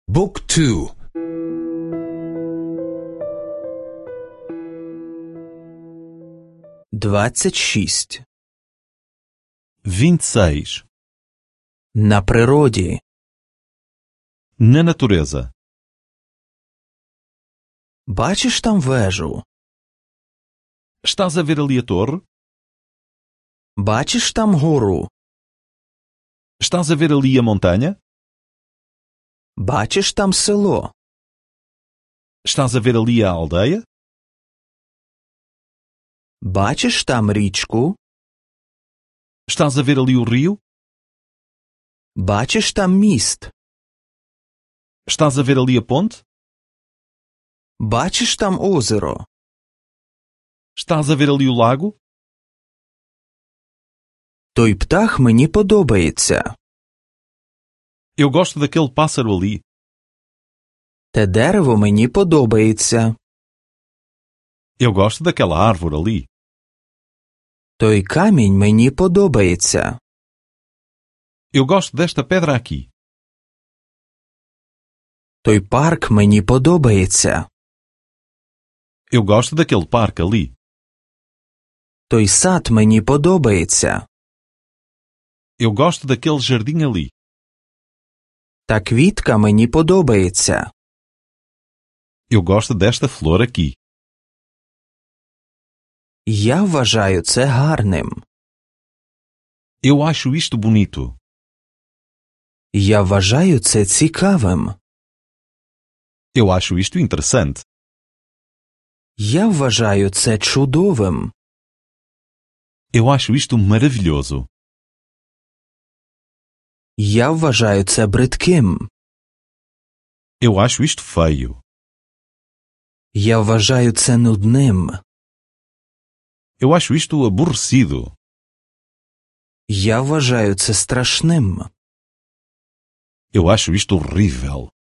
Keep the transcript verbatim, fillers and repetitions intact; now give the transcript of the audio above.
بوك تو двадцять шість. vinte e seis. На природі. Na natureza. Бачиш там вежу? Estás a ver ali a torre? Бачиш там гору? Estás a ver ali a montanha? Бачиш там село? Estás a ver ali a aldeia? Бачиш там річку? Estás a ver ali o rio? Бачиш там міст? Estás a ver ali a ponte? Бачиш там озеро? Estás a ver ali o lago? Той птах мені подобається. Eu gosto daquele pássaro ali. Те дерево мені подобається. Eu gosto daquela árvore ali. Той камінь мені подобається. Eu gosto desta pedra aqui. Той парк мені подобається. Eu gosto daquele parque ali. Той сад мені подобається. Eu gosto daquele jardim ali. Та квітка мені подобається. Eu gosto desta flor aqui. Я вважаю це гарним. Eu acho isto bonito. Я вважаю це цікавим. Eu acho isto interessante. Я вважаю це чудовим. Eu acho isto maravilhoso. Я вважаю це бридким. Eu acho isto feio. Я вважаю це нудним. Eu acho isto aborrecido. Я вважаю це страшним. Eu acho isto horrível.